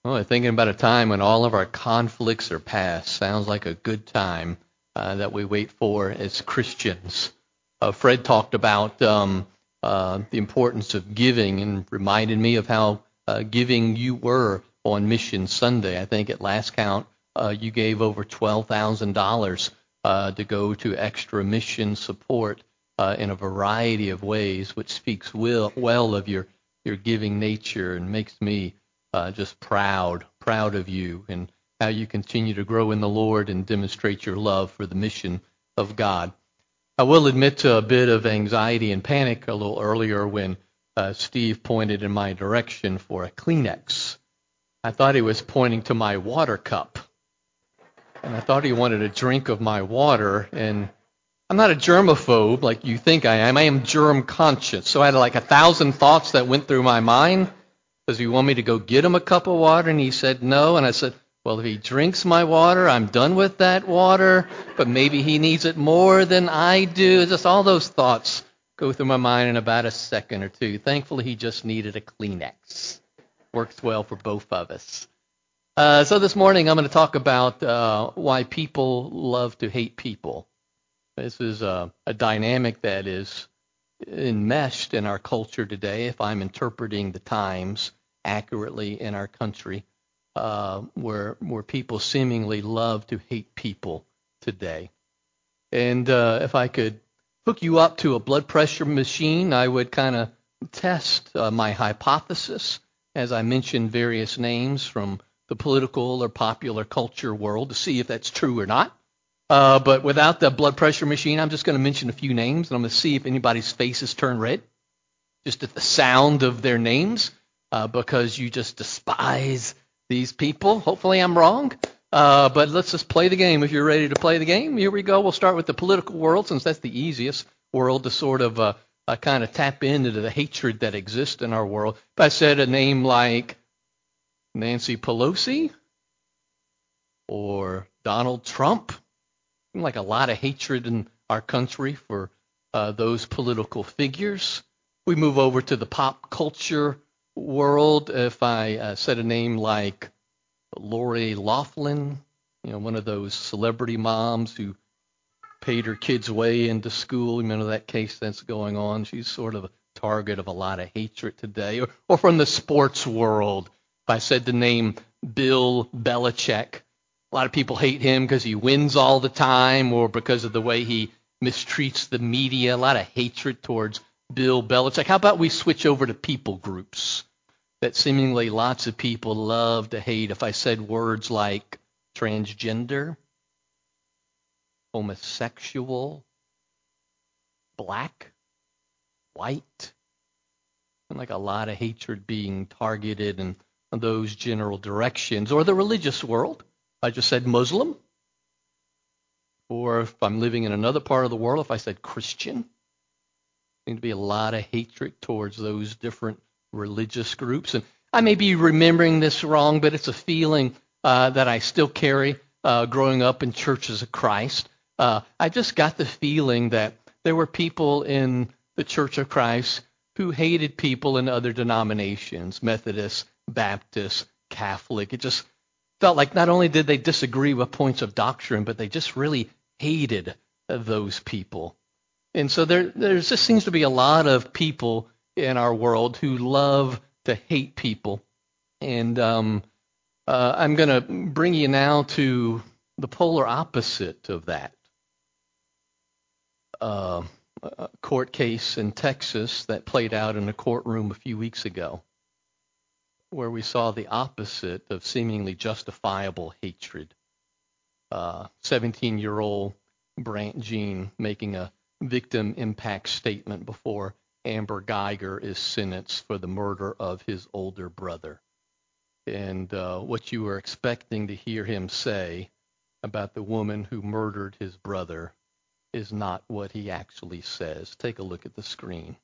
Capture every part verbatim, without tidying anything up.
Well, thinking about a time when all of our conflicts are past sounds like a good time uh, that we wait for as Christians. Uh, Fred talked about um, uh, the importance of giving and reminded me of how uh, giving you were on Mission Sunday. I think at last count uh, you gave over twelve thousand dollars uh, to go to extra mission support uh, in a variety of ways, which speaks well, well of your, your giving nature and makes me Uh, just proud, proud of you and how you continue to grow in the Lord and demonstrate your love for the mission of God. I will admit to a bit of anxiety and panic a little earlier when uh, Steve pointed in my direction for a Kleenex. I thought he was pointing to my water cup, and I thought he wanted a drink of my water, and I'm not a germaphobe like you think I am. I am germ conscious, so I had like a thousand thoughts that went through my mind. Does he want me to go get him a cup of water? And he said no. And I said, well, if he drinks my water, I'm done with that water. But maybe he needs it more than I do. Just all those thoughts go through my mind in about a second or two. Thankfully, he just needed a Kleenex. Works well for both of us. Uh, so this morning, I'm going to talk about uh, why people love to hate people. This is a, a dynamic that is enmeshed in our culture today, if I'm interpreting the times accurately in our country, uh, where where people seemingly love to hate people today. And uh, if I could hook you up to a blood pressure machine, I would kind of test uh, my hypothesis as I mentioned various names from the political or popular culture world to see if that's true or not. Uh, but without the blood pressure machine, I'm just going to mention a few names, and I'm going to see if anybody's faces turn red, just at the sound of their names, uh, because you just despise these people. Hopefully I'm wrong, uh, but let's just play the game. If you're ready to play the game, here we go. We'll start with the political world, since that's the easiest world to sort of uh, uh, kind of tap into the hatred that exists in our world. If I said a name like Nancy Pelosi or Donald Trump, like a lot of hatred in our country for uh, those political figures. We move over to the pop culture world. If I uh, said a name like Lori Loughlin, you know, one of those celebrity moms who paid her kids way into school, you know that case that's going on. She's sort of a target of a lot of hatred today. Or, or from the sports world, if I said the name Bill Belichick, a lot of people hate him because he wins all the time or because of the way he mistreats the media. A lot of hatred towards Bill Belichick. How about we switch over to people groups that seemingly lots of people love to hate? If I said words like transgender, homosexual, black, white, and like a lot of hatred being targeted in those general directions. Or the religious world. I just said Muslim. Or if I'm living in another part of the world, if I said Christian, there seems to be a lot of hatred towards those different religious groups. And I may be remembering this wrong, but it's a feeling uh, that I still carry uh, growing up in churches of Christ. Uh, I just got the feeling that there were people in the Church of Christ who hated people in other denominations, Methodist, Baptist, Catholic. It just felt like not only did they disagree with points of doctrine, but they just really hated those people. And so there, there just seems to be a lot of people in our world who love to hate people. And um, uh, I'm going to bring you now to the polar opposite of that. Uh, a court case in Texas that played out in a courtroom a few weeks ago, where we saw the opposite of seemingly justifiable hatred. Uh, seventeen-year-old Brant Jean making a victim impact statement before Amber Geiger is sentenced for the murder of his older brother. And uh, what you were expecting to hear him say about the woman who murdered his brother is not what he actually says. Take a look at the screen.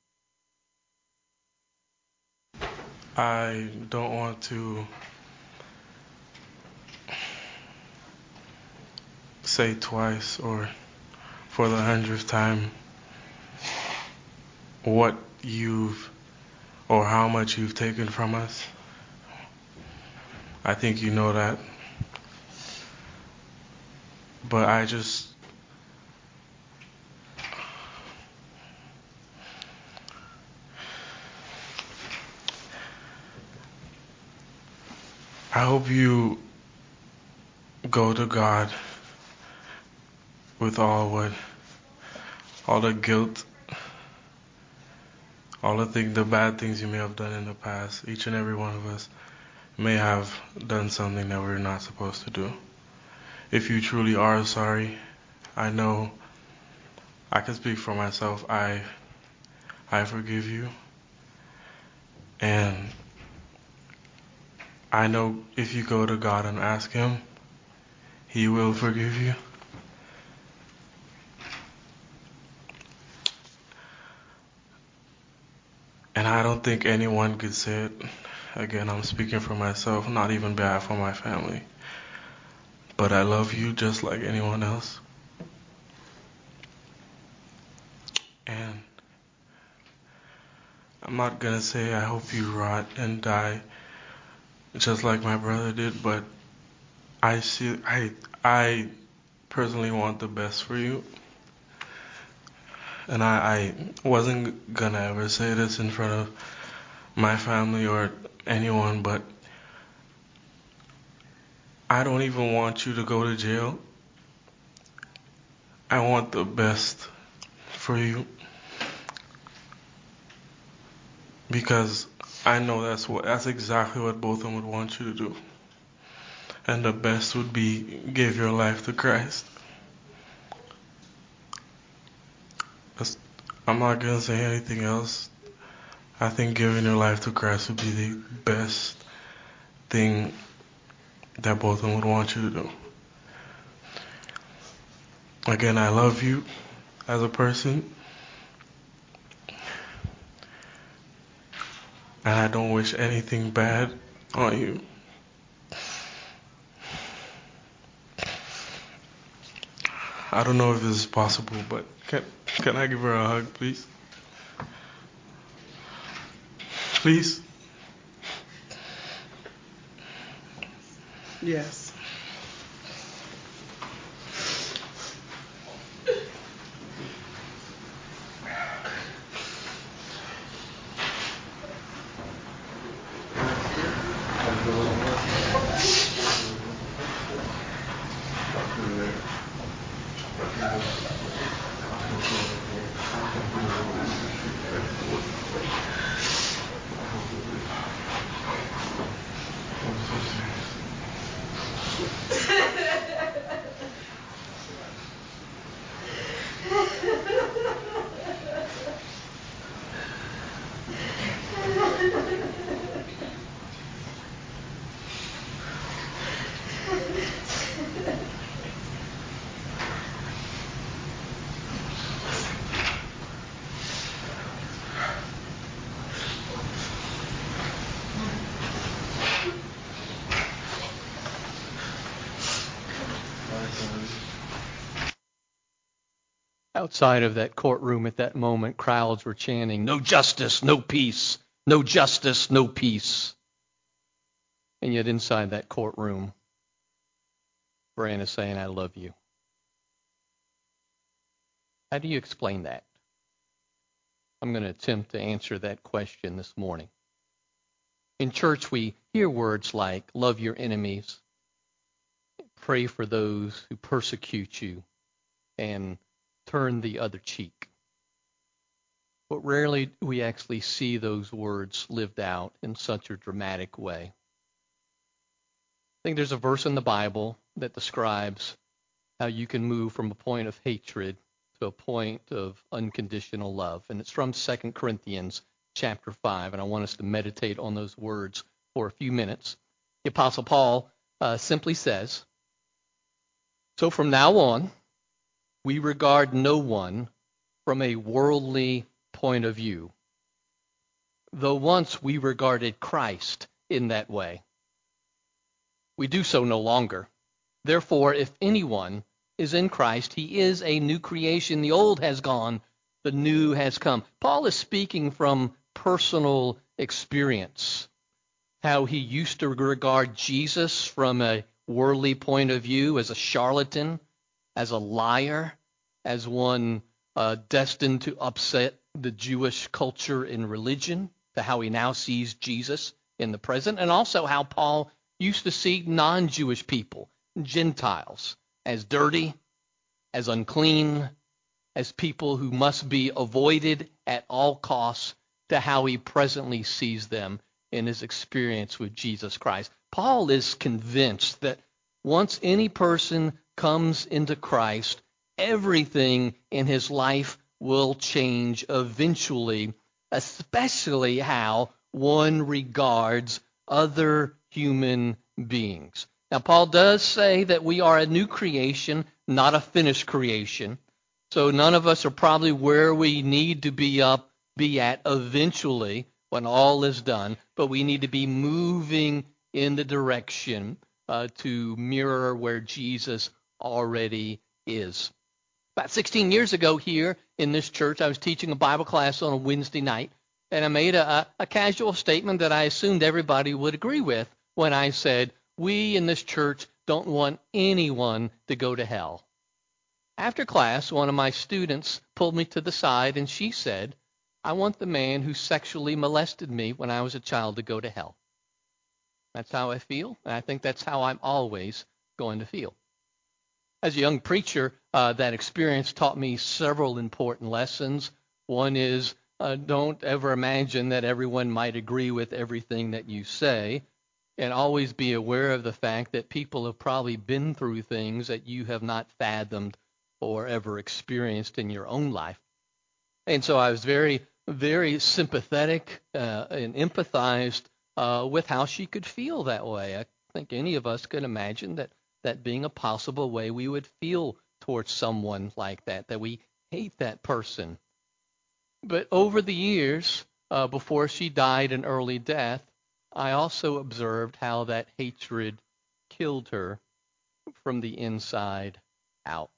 I don't want to say twice or for the hundredth time what you've or how much you've taken from us. I think you know that. But I just I hope you go to God with all what, all the guilt, all the things, the bad things you may have done in the past. Each and every one of us may have done something that we're not supposed to do. If you truly are sorry, I know I can speak for myself. I I forgive you. And I know if you go to God and ask Him, He will forgive you. And I don't think anyone could say it. Again, I'm speaking for myself, not even bad for my family. But I love you just like anyone else. And I'm not gonna say I hope you rot and die just like my brother did, but I see I I personally want the best for you. And I, I wasn't gonna ever say this in front of my family or anyone, but I don't even want you to go to jail. I want the best for you. Because I know that's what that's exactly what both of them would want you to do. And the best would be give your life to Christ. I'm not gonna say anything else. I think giving your life to Christ would be the best thing that both of them would want you to do. Again, I love you as a person. And I don't wish anything bad on you. I don't know if this is possible, but can, can I give her a hug, please? Please? Yes. Outside of that courtroom at that moment, crowds were chanting, "No justice, no peace. No justice, no peace." And yet inside that courtroom, Brian is saying, "I love you." How do you explain that? I'm going to attempt to answer that question this morning. In church, we hear words like, love your enemies, pray for those who persecute you, and turn the other cheek. But rarely do we actually see those words lived out in such a dramatic way. I think there's a verse in the Bible that describes how you can move from a point of hatred to a point of unconditional love. And it's from Second Corinthians chapter five, and I want us to meditate on those words for a few minutes. The Apostle Paul uh, simply says, "So from now on, we regard no one from a worldly point of view, though once we regarded Christ in that way. We do so no longer. Therefore, if anyone is in Christ, he is a new creation. The old has gone, the new has come." Paul is speaking from personal experience. how he used to regard Jesus from a worldly point of view as a charlatan, as a liar, as one uh, destined to upset the Jewish culture and religion, to how he now sees Jesus in the present, and also how Paul used to see non-Jewish people, Gentiles, as dirty, as unclean, as people who must be avoided at all costs, to how he presently sees them in his experience with Jesus Christ. Paul is convinced that once any person comes into Christ, everything in his life will change eventually, especially how one regards other human beings. Now, Paul does say that we are a new creation, not a finished creation. So none of us are probably where we need to be up, be at eventually when all is done, but we need to be moving in the direction uh, to mirror where Jesus already is. About sixteen years ago here in this church, I was teaching a Bible class on a Wednesday night, and I made a, a casual statement that I assumed everybody would agree with when I said, we in this church don't want anyone to go to hell. After class, one of my students pulled me to the side, and she said, I want the man who sexually molested me when I was a child to go to hell. That's how I feel, and I think that's how I'm always going to feel. As a young preacher, uh, that experience taught me several important lessons. One is uh, don't ever imagine that everyone might agree with everything that you say, and always be aware of the fact that people have probably been through things that you have not fathomed or ever experienced in your own life. And so I was very, very sympathetic uh, and empathized uh, with how she could feel that way. I think any of us could imagine that that being a possible way we would feel towards someone like that, that we hate that person. But over the years, uh, before she died an early death, I also observed how that hatred killed her from the inside out.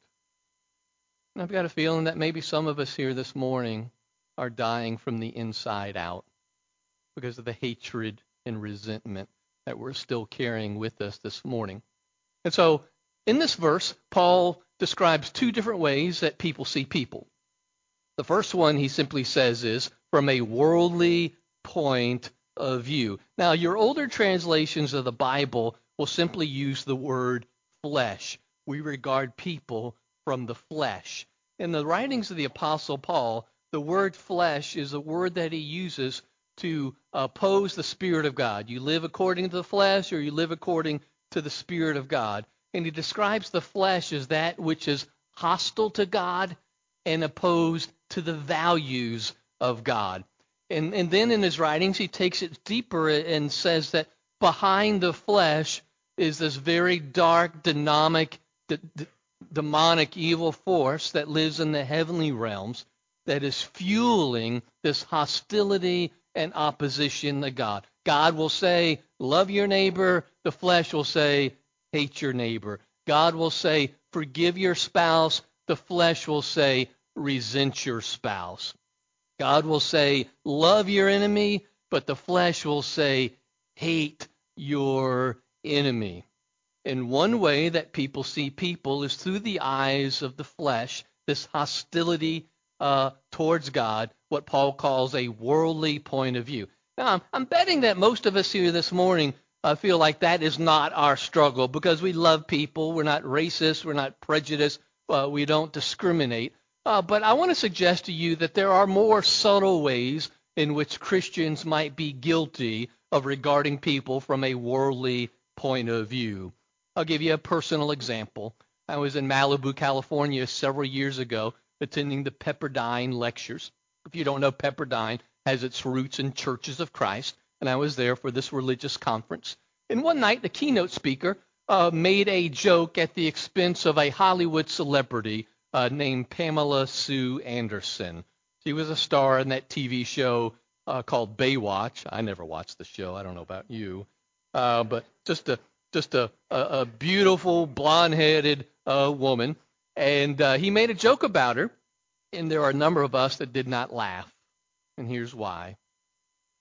And I've got a feeling that maybe some of us here this morning are dying from the inside out because of the hatred and resentment that we're still carrying with us this morning. And so in this verse, Paul describes two different ways that people see people. The first one he simply says is from a worldly point of view. Now, your older translations of the Bible will simply use the word flesh. We regard people from the flesh. In the writings of the Apostle Paul, the word flesh is a word that he uses to oppose the Spirit of God. You live according to the flesh or you live according to the Spirit of God. And he describes the flesh as that which is hostile to God and opposed to the values of God. And, and then in his writings, he takes it deeper and says that behind the flesh is this very dark, dynamic, d- d- demonic evil force that lives in the heavenly realms that is fueling this hostility and opposition to God. God will say, love your neighbor. The flesh will say, hate your neighbor. God will say, forgive your spouse. The flesh will say, resent your spouse. God will say, love your enemy, but the flesh will say, hate your enemy. And one way that people see people is through the eyes of the flesh, this hostility uh, towards God, what Paul calls a worldly point of view. Now, I'm, I'm betting that most of us here this morning uh, feel like that is not our struggle because we love people. We're not racist. We're not prejudiced. Uh, we don't discriminate. Uh, but I want to suggest to you that there are more subtle ways in which Christians might be guilty of regarding people from a worldly point of view. I'll give you a personal example. I was in Malibu, California several years ago attending the Pepperdine lectures. If you don't know, Pepperdine has its roots in Churches of Christ, and I was there for this religious conference. And one night, the keynote speaker uh, made a joke at the expense of a Hollywood celebrity uh, named Pamela Sue Anderson. She was a star in that T V show uh, called Baywatch. I never watched the show. I don't know about you. Uh, but just a just a, a, a beautiful, blonde-headed uh, woman. And uh, he made a joke about her, and there are a number of us that did not laugh. And here's why.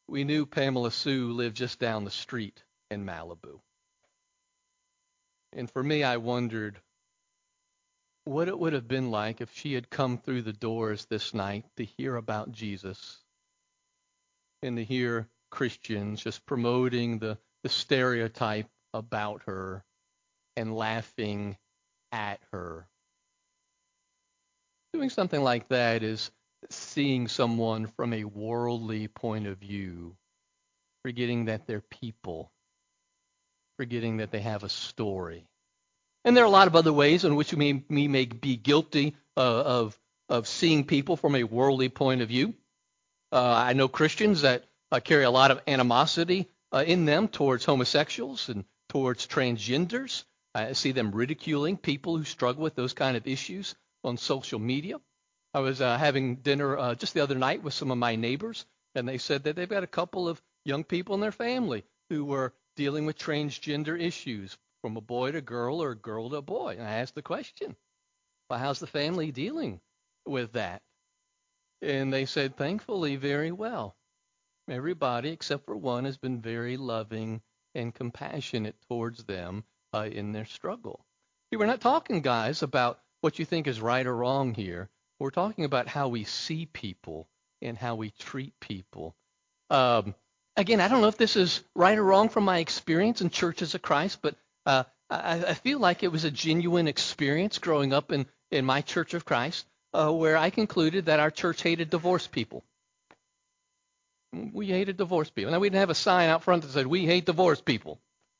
we knew Pamela Sue lived just down the street in Malibu. And for me, I wondered what it would have been like if she had come through the doors this night to hear about Jesus and to hear Christians just promoting the, the stereotype about her and laughing at her. Doing something like that is seeing someone from a worldly point of view, forgetting that they're people, forgetting that they have a story. And there are a lot of other ways in which we may, we may be guilty uh, of, of seeing people from a worldly point of view. Uh, I know Christians that uh, carry a lot of animosity uh, in them towards homosexuals and towards transgenders. I see them ridiculing people who struggle with those kind of issues on social media. I was uh, having dinner uh, just the other night with some of my neighbors, and they said that they've got a couple of young people in their family who were dealing with transgender issues, from a boy to girl or a girl to a boy. And I asked the question, well, how's the family dealing with that? And they said, thankfully, very well. Everybody except for one has been very loving and compassionate towards them uh, in their struggle. See, we're not talking, guys, about what you think is right or wrong here. We're talking about how we see people and how we treat people. Um, again, I don't know if this is right or wrong from my experience in Churches of Christ, but uh, I, I feel like it was a genuine experience growing up in, in my Church of Christ, uh, where I concluded that our church hated divorced people. We hated divorced people. Now, we didn't have a sign out front that said, we hate divorced people.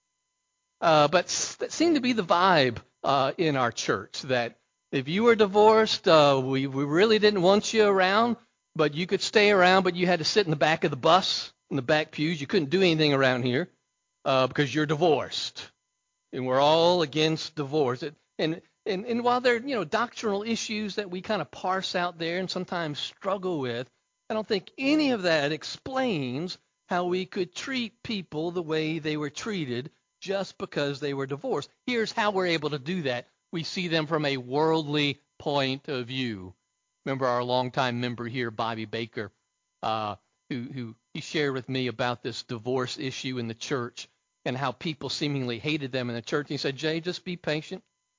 Uh, but that seemed to be the vibe uh, in our church, that if you were divorced, uh, we, we really didn't want you around, but you could stay around, but you had to sit in the back of the bus, in the back pews. You couldn't do anything around here uh, because you're divorced. And we're all against divorce. It, and, and, and while there are, you know, doctrinal issues that we kind of parse out there and sometimes struggle with, I don't think any of that explains how we could treat people the way they were treated just because they were divorced. Here's how we're able to do that. We see them from a worldly point of view. Remember our longtime member here, Bobby Baker, uh, who, who he shared with me about this divorce issue in the church and how people seemingly hated them in the church. He said, Jay, just be patient.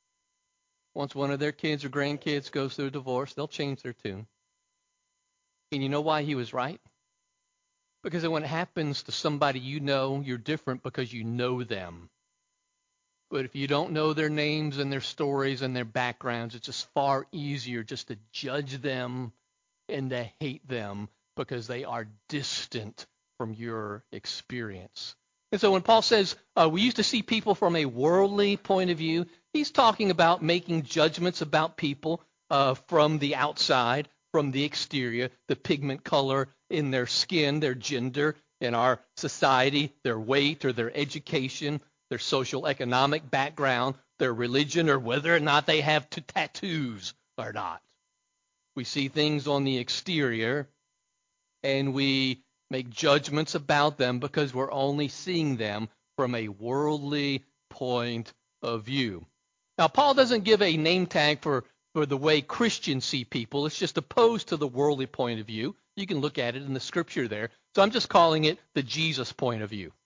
Once one of their kids or grandkids goes through a divorce, they'll change their tune. And you know why he was right? Because when it happens to somebody you know, you're different because you know them. But if you don't know their names and their stories and their backgrounds, it's just far easier just to judge them and to hate them because they are distant from your experience. And so when Paul says uh, we used to see people from a worldly point of view, he's talking about making judgments about people uh, from the outside, from the exterior, the pigment color in their skin, their gender, in our society, their weight or their education, their social economic background, their religion, or whether or not they have t- tattoos or not. We see things on the exterior, and we make judgments about them because we're only seeing them from a worldly point of view. Now, Paul doesn't give a name tag for, for the way Christians see people. It's just opposed to the worldly point of view. You can look at it in the scripture there. So I'm just calling it the Jesus point of view,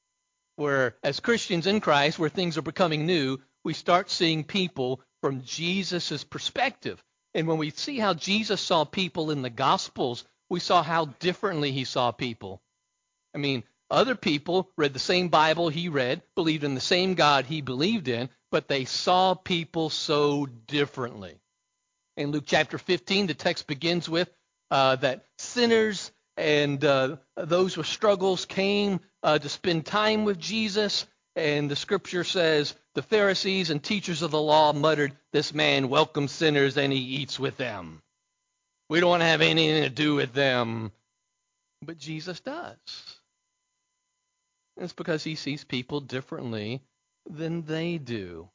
where as Christians in Christ, where things are becoming new, we start seeing people from Jesus' perspective. And when we see how Jesus saw people in the Gospels, we saw how differently he saw people. I mean, other people read the same Bible he read, believed in the same God he believed in, but they saw people so differently. In Luke chapter fifteen, the text begins with uh, that sinners and uh, those with struggles came uh, to spend time with Jesus. And the scripture says the Pharisees and teachers of the law muttered, this man welcomes sinners and he eats with them. We don't want to have anything to do with them. But Jesus does. And it's because he sees people differently than they do.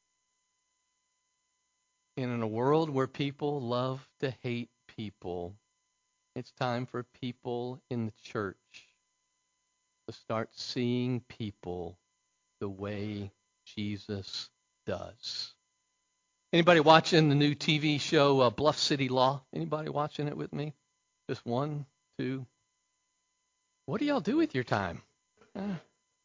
And in a world where people love to hate people, it's time for people in the church to start seeing people the way Jesus does. Anybody watching the new T V show uh, Bluff City Law? Anybody watching it with me? Just one, two. What do y'all do with your time? Uh,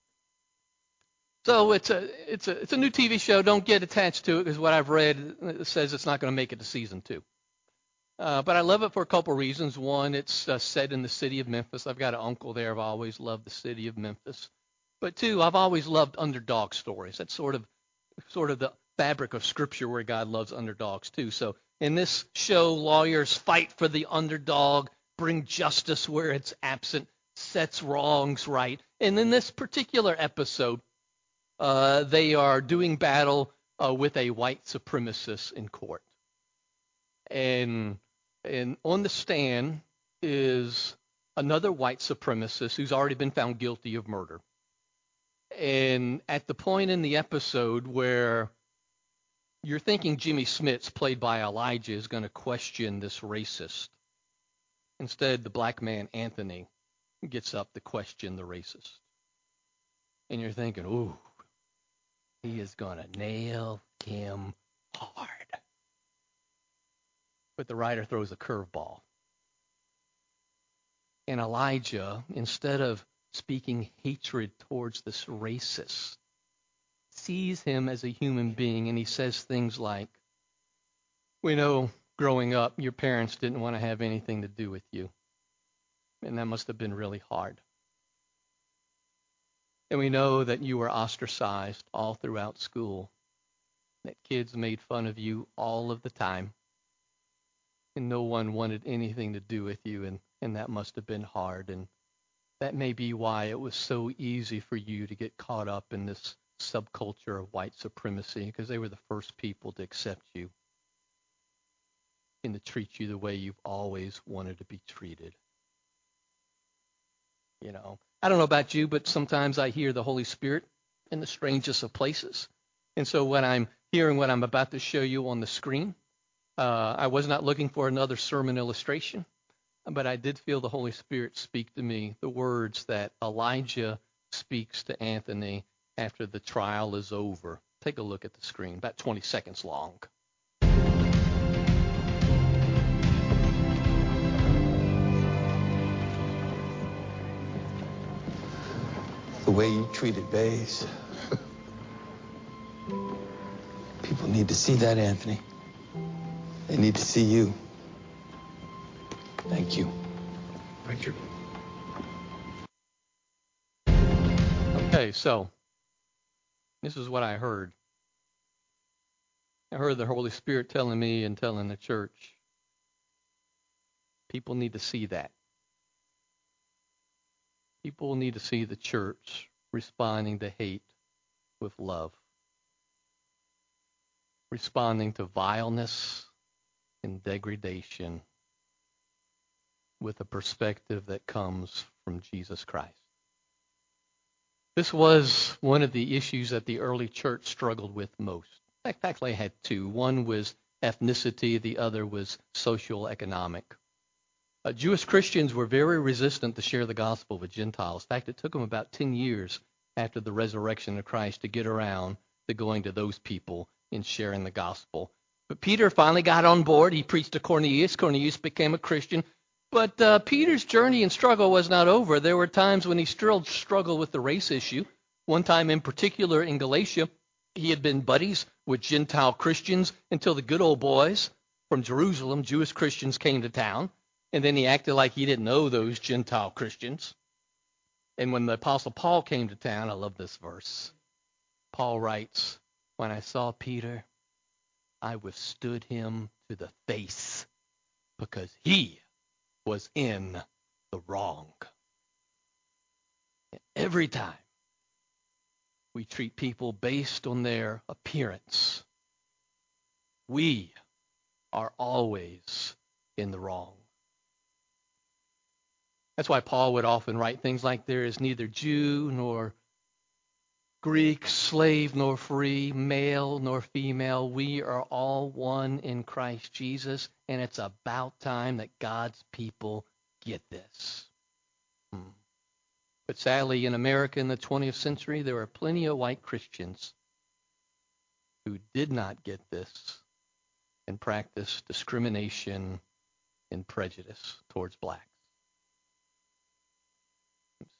so it's a it's a it's a new T V show. Don't get attached to it because what I've read uh, says it's not going to make it to season two. Uh, but I love it for a couple reasons. One, it's uh, set in the city of Memphis. I've got an uncle there. I've always loved the city of Memphis. But two, I've always loved underdog stories. That's sort of sort of the fabric of Scripture where God loves underdogs too. So in this show, lawyers fight for the underdog, bring justice where it's absent, sets wrongs right. And in this particular episode, uh, they are doing battle uh, with a white supremacist in court. And and on the stand is another white supremacist who's already been found guilty of murder. And at the point in the episode where you're thinking Jimmy Smits, played by Elijah, is going to question this racist, instead the black man Anthony gets up to question the racist. And you're thinking, ooh, he is going to nail him hard. But the writer throws a curveball. And Elijah, instead of speaking hatred towards this racist, sees him as a human being, and he says things like, we know growing up your parents didn't want to have anything to do with you, and that must have been really hard. And we know that you were ostracized all throughout school, that kids made fun of you all of the time, and no one wanted anything to do with you, and, and that must have been hard. And that may be why it was so easy for you to get caught up in this subculture of white supremacy, because they were the first people to accept you and to treat you the way you've always wanted to be treated. You know, I don't know about you, but sometimes I hear the Holy Spirit in the strangest of places. And so when I'm hearing what I'm about to show you on the screen, uh, I was not looking for another sermon illustration, but I did feel the Holy Spirit speak to me the words that Elijah speaks to Anthony after the trial is over. Take a look at the screen, about twenty seconds long. The way you treated Bays. People need to see that, Anthony. They need to see you. Thank you. Thank you. Okay, so this is what I heard. I heard the Holy Spirit telling me and telling the church, people need to see that. People need to see the church responding to hate with love, responding to vileness and degradation with a perspective that comes from Jesus Christ. This was one of the issues that the early church struggled with most. In fact, they had two. One was ethnicity, the other was social economic. Uh, Jewish Christians were very resistant to share the gospel with Gentiles. In fact, it took them about ten years after the resurrection of Christ to get around to going to those people and sharing the gospel. But Peter finally got on board. He preached to Cornelius. Cornelius became a Christian. But uh, Peter's journey and struggle was not over. There were times when he still struggled with the race issue. One time in particular in Galatia, he had been buddies with Gentile Christians until the good old boys from Jerusalem, Jewish Christians, came to town. And then he acted like he didn't know those Gentile Christians. And when the Apostle Paul came to town, I love this verse. Paul writes, when I saw Peter, I withstood him to the face because he was in the wrong. And every time we treat people based on their appearance, we are always in the wrong. That's why Paul would often write things like, there is neither Jew nor Greek, slave nor free, male nor female. We are all one in Christ Jesus, and it's about time that God's people get this. Hmm. But sadly, in America in the twentieth century, there are plenty of white Christians who did not get this and practice discrimination and prejudice towards blacks.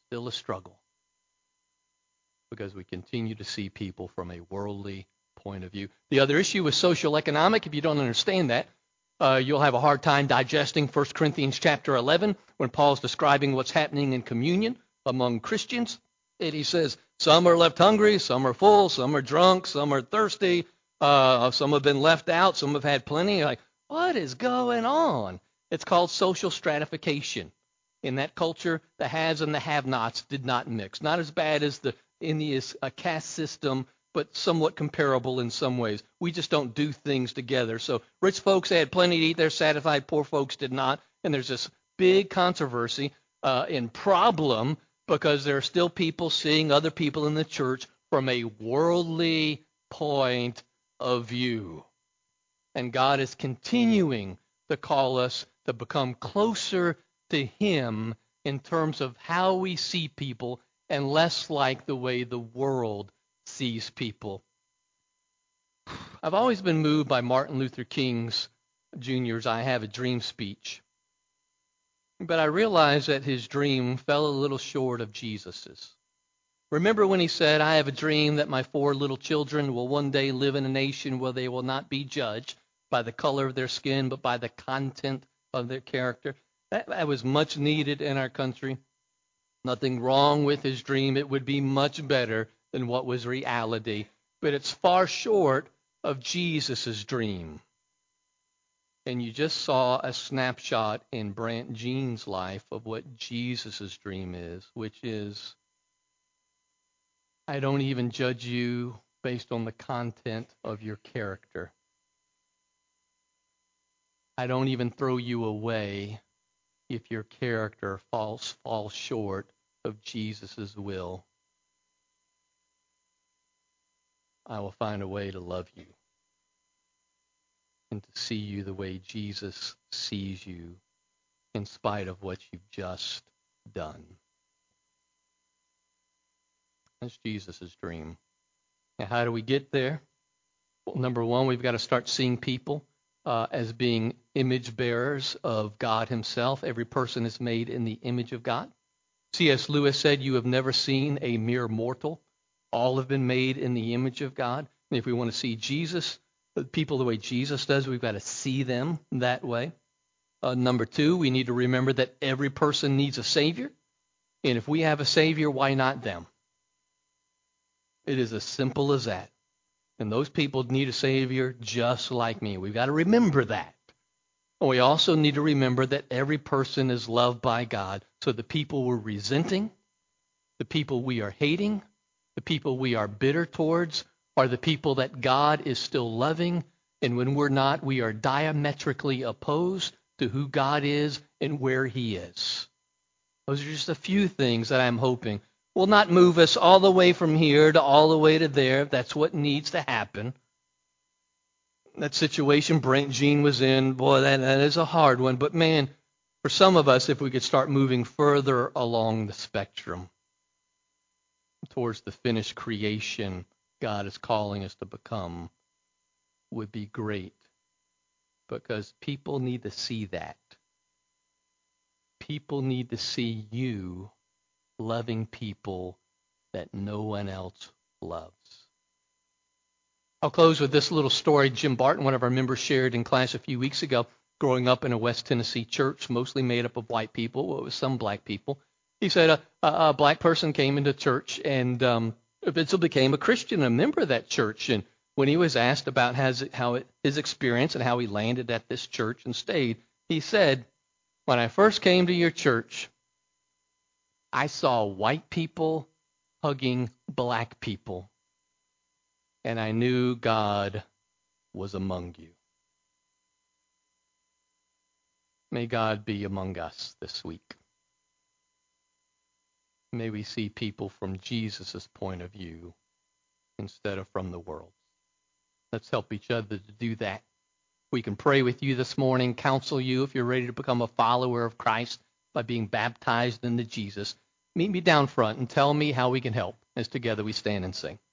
still a struggle because we continue to see people from a worldly point of view. The other issue is social economic. If you don't understand that, uh, you'll have a hard time digesting First Corinthians chapter eleven when Paul's describing what's happening in communion among Christians. And he says, some are left hungry, some are full, some are drunk, some are thirsty, uh, some have been left out, some have had plenty. You're like, what is going on? It's called social stratification. In that culture, the haves and the have-nots did not mix. Not as bad as the Indian uh, caste system, but somewhat comparable in some ways. We just don't do things together. So rich folks had plenty to eat, they're satisfied, poor folks did not. And there's this big controversy uh, and problem because there are still people seeing other people in the church from a worldly point of view. And God is continuing to call us to become closer to Him in terms of how we see people and less like the way the world sees people. I've always been moved by Martin Luther King's Junior's I Have a Dream speech. But I realized that his dream fell a little short of Jesus's. Remember when he said, I have a dream that my four little children will one day live in a nation where they will not be judged by the color of their skin, but by the content of their character. That, that was much needed in our country. Nothing wrong with his dream. It would be much better than what was reality. But it's far short of Jesus's dream. And you just saw a snapshot in Brant Jean's life of what Jesus' dream is, which is, I don't even judge you based on the content of your character. I don't even throw you away if your character falls, falls short of Jesus' will. I will find a way to love you and to see you the way Jesus sees you in spite of what you've just done. That's Jesus' dream. Now, how do we get there? Well, number one, we've got to start seeing people uh, as being image bearers of God Himself. Every person is made in the image of God. C S Lewis said, you have never seen a mere mortal. All have been made in the image of God. And if we want to see Jesus, people the way Jesus does, we've got to see them that way. Uh, number two, we need to remember that every person needs a Savior. And if we have a Savior, why not them? It is as simple as that. And those people need a Savior just like me. We've got to remember that. And we also need to remember that every person is loved by God. So the people we're resenting, the people we are hating, the people we are bitter towards are the people that God is still loving. And when we're not, we are diametrically opposed to who God is and where He is. Those are just a few things that I'm hoping will not move us all the way from here to all the way to there. That's what needs to happen. That situation Brent Jean was in, boy, that, that is a hard one. But man, for some of us, if we could start moving further along the spectrum towards the finished creation God is calling us to become, would be great. Because people need to see that. People need to see you loving people that no one else loves. I'll close with this little story. Jim Barton, one of our members, shared in class a few weeks ago, growing up in a West Tennessee church, mostly made up of white people. Well, it was some black people. He said a, a, a black person came into church and um, eventually became a Christian, a member of that church. And when he was asked about his, how it, his experience and how he landed at this church and stayed, he said, when I first came to your church, I saw white people hugging black people, and I knew God was among you. May God be among us this week. May we see people from Jesus' point of view instead of from the world. Let's help each other to do that. We can pray with you this morning, counsel you if you're ready to become a follower of Christ by being baptized into Jesus. Meet me down front and tell me how we can help as together we stand and sing.